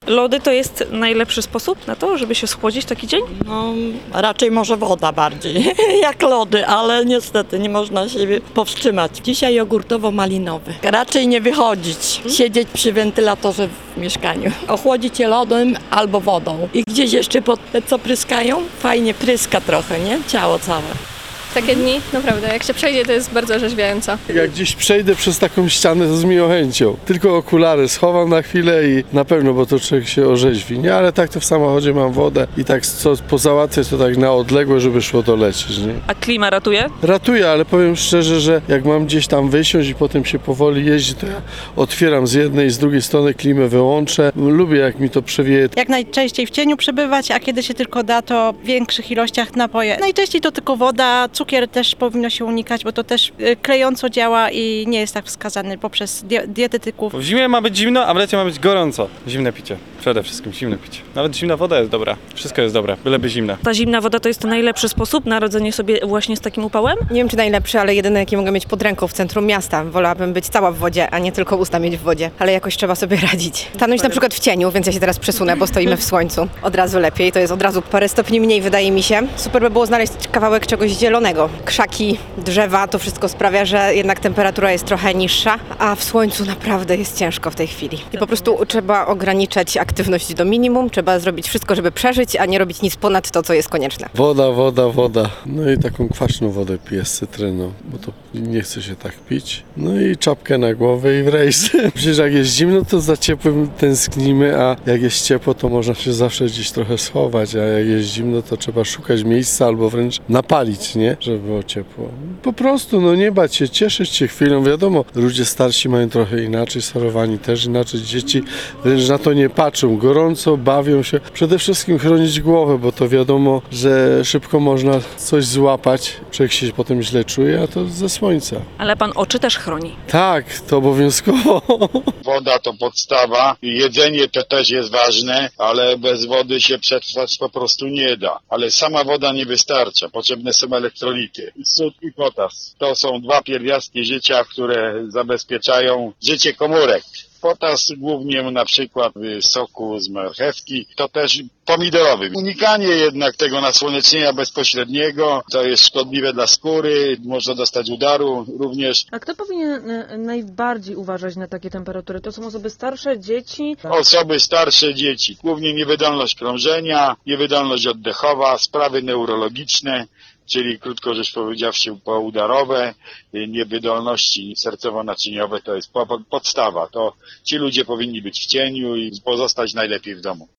Lody to jest najlepszy sposób na to, żeby się schłodzić taki dzień? No, raczej może woda bardziej, jak lody, ale niestety nie można się powstrzymać. Dzisiaj jogurtowo-malinowy. Raczej nie wychodzić, siedzieć przy wentylatorze w mieszkaniu. Ochłodzić je lodem albo wodą. I gdzieś jeszcze pod te, co pryskają, fajnie pryska trochę, nie? Ciało całe. Takie dni, naprawdę, jak się przejdzie, to jest bardzo orzeźwiająco. Jak gdzieś przejdę przez taką ścianę, to z miłą chęcią. Tylko okulary schowam na chwilę i na pewno, bo to człowiek się orzeźwi, nie? Ale tak to w samochodzie mam wodę i tak co pozałatwiać, to tak na odległe, żeby szło to lecieć, nie? A klima ratuje? Ratuje, ale powiem szczerze, że jak mam gdzieś tam wysiąść i potem się powoli jeździ, to ja otwieram z jednej i z drugiej strony klimę, wyłączę. Lubię, jak mi to przewieje. Jak najczęściej w cieniu przebywać, a kiedy się tylko da, to w większych ilościach napoje. Najczęściej to tylko woda, cukier też powinno się unikać, bo to też klejąco działa i nie jest tak wskazany poprzez dietetyków. W zimie ma być zimno, a w lecie ma być gorąco. Zimne picie. Przede wszystkim zimne picie. Nawet zimna woda jest dobra. Wszystko jest dobre, byleby zimne. Ta zimna woda to jest najlepszy sposób na radzenie sobie właśnie z takim upałem? Nie wiem, czy najlepszy, ale jedyny, jaki mogę mieć pod ręką w centrum miasta. Wolałabym być cała w wodzie, a nie tylko usta mieć w wodzie. Ale jakoś trzeba sobie radzić. Stanąć na przykład w cieniu, więc ja się teraz przesunę, bo stoimy w słońcu. Od razu lepiej, to jest od razu parę stopni mniej, wydaje mi się. Super by było znaleźć kawałek czegoś zielonego. Krzaki, drzewa, to wszystko sprawia, że jednak temperatura jest trochę niższa, a w słońcu naprawdę jest ciężko w tej chwili. I po prostu trzeba ograniczać aktywność do minimum, trzeba zrobić wszystko, żeby przeżyć, a nie robić nic ponad to, co jest konieczne. Woda, woda, woda. No i taką kwaśną wodę piję z cytryną, bo to nie chce się tak pić. No i czapkę na głowę i w rejs. Przecież jak jest zimno, to za ciepłym tęsknimy, a jak jest ciepło, to można się zawsze gdzieś trochę schować, a jak jest zimno, to trzeba szukać miejsca albo wręcz napalić, nie? Żeby było ciepło. Po prostu, no nie bać się, cieszyć się chwilą. Wiadomo, ludzie starsi mają trochę inaczej, schorowani też inaczej. Dzieci wręcz na to nie patrzą. Gorąco, bawią się. Przede wszystkim chronić głowę, bo to wiadomo, że szybko można coś złapać. Człowiek się potem źle czuje, a to ze słońca. Ale pan oczy też chroni. Tak, to obowiązkowo. Woda to podstawa, jedzenie to też jest ważne, ale bez wody się przetrwać po prostu nie da. Ale sama woda nie wystarcza, potrzebne są elektrolity, sód i potas. To są dwa pierwiastki życia, które zabezpieczają życie komórek. Potas głównie na przykład w soku z marchewki, to też pomidorowy. Unikanie jednak tego nasłonecznienia bezpośredniego, to jest szkodliwe dla skóry, można dostać udaru również. A kto powinien najbardziej uważać na takie temperatury? To są osoby starsze, dzieci? Osoby starsze, dzieci. Głównie niewydolność krążenia, niewydolność oddechowa, sprawy neurologiczne, czyli krótko rzecz powiedziawszy poudarowe, niewydolności sercowo-naczyniowe, to jest podstawa. To ci ludzie powinni być w cieniu i pozostać najlepiej w domu.